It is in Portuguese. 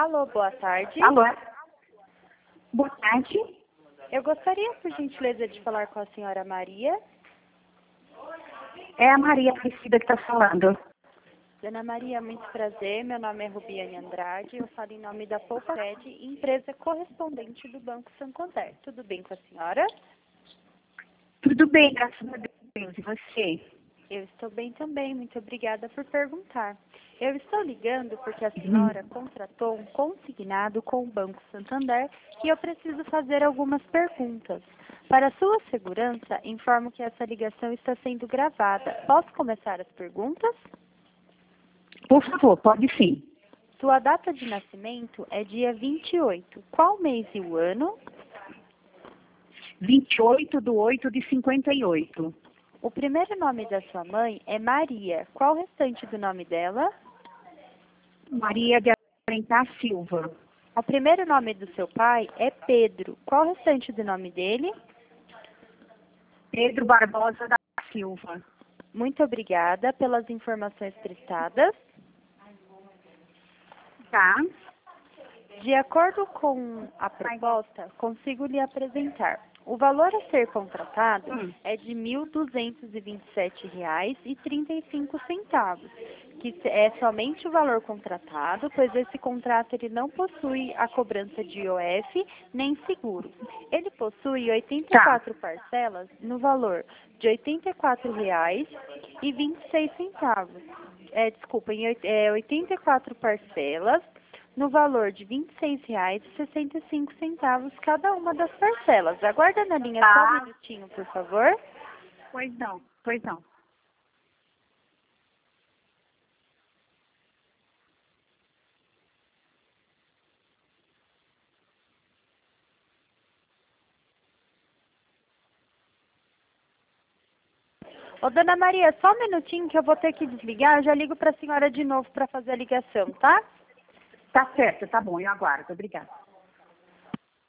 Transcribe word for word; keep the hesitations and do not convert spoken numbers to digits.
Alô, boa tarde. Alô? Boa tarde. Eu gostaria, por gentileza, de falar com a senhora Maria. É a Maria Aparecida que está falando. Dona Maria, muito prazer. Meu nome é Rubiane Andrade. Eu falo em nome da Poupared, empresa correspondente do Banco Santander. Tudo bem com a senhora? Tudo bem, graças a Deus. E você? Eu estou bem também. Muito obrigada por perguntar. Eu estou ligando porque a senhora contratou um consignado com o Banco Santander e eu preciso fazer algumas perguntas. Para sua segurança, informo que essa ligação está sendo gravada. Posso começar as perguntas? Por favor, pode sim. Sua data de nascimento é dia vinte e oito. Qual mês e o ano? vinte e oito de oito de cinquenta e oito. O primeiro nome da sua mãe é Maria. Qual o restante do nome dela? Maria de Alencar Silva. O primeiro nome do seu pai é Pedro. Qual o restante do nome dele? Pedro Barbosa da Silva. Muito obrigada pelas informações prestadas. Tá. De acordo com a proposta, consigo lhe apresentar. O valor a ser contratado Hum. é de mil duzentos e vinte e sete reais e trinta e cinco centavos, que é somente o valor contratado, pois esse contrato ele não possui a cobrança de I O F nem seguro. Ele possui oitenta e quatro Tá. parcelas no valor de oitenta e quatro reais e vinte e seis centavos. É, desculpa, em oit- é, oitenta e quatro parcelas no valor de vinte e seis reais e sessenta e cinco centavos cada uma das parcelas. Aguarda na linha só um Tá. minutinho, por favor. Pois não, pois não. Ô, dona Maria, só um minutinho que eu vou ter que desligar. Eu já ligo para a senhora de novo para fazer a ligação, tá? Tá certo, tá bom, eu aguardo. Obrigada.